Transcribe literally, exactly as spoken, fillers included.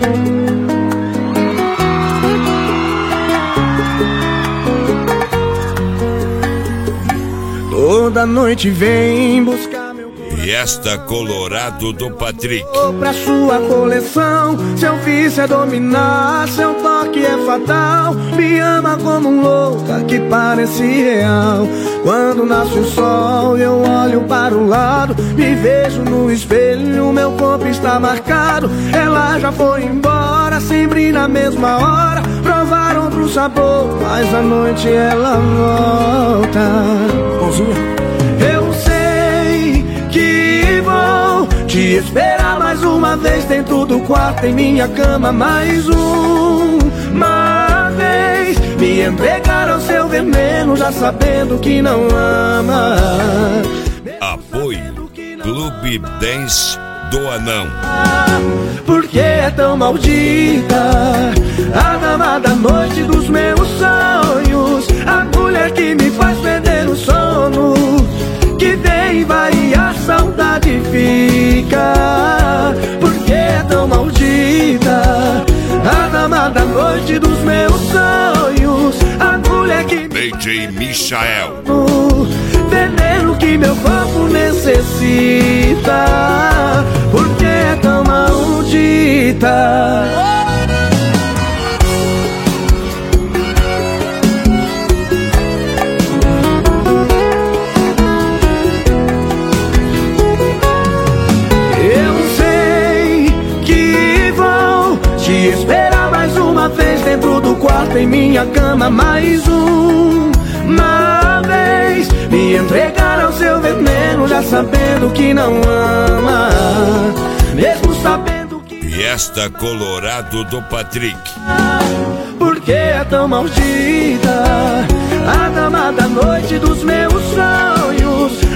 Toda noite vem buscar meu coração. Fiesta Colorado do Patrick. Pra sua coleção, seu vício é dominar, seu toque é fatal. Me ama como um louca que parece real. Quando nasce o sol eu olho para o lado, me vejo no espelho, meu corpo está marcado. Ela já foi embora, sempre na mesma hora. Provaram outro sabor, mas à noite ela volta. Eu sei que vou te esperar mais uma vez dentro do quarto, em minha cama mais uma vez. Me entregar ao seu veneno, já sabendo que não ama. Apoio Clube Dance do Anão. Porque é tão maldita a dama da noite dos meus sonhos, a mulher que me faz perder o sono, que vem e vai e a saudade fica. Porque é tão maldita a dama da noite dos meus sonhos, a mulher que D J Michael, veneno que meu corpo necessita. Porque é tão maldita. Esperar mais uma vez dentro do quarto, em minha cama mais uma vez. Me entregar ao seu veneno, já sabendo que não ama, mesmo sabendo que... Fiesta Colorado do Patrick. Porque é tão maldita a dama da noite dos meus sonhos,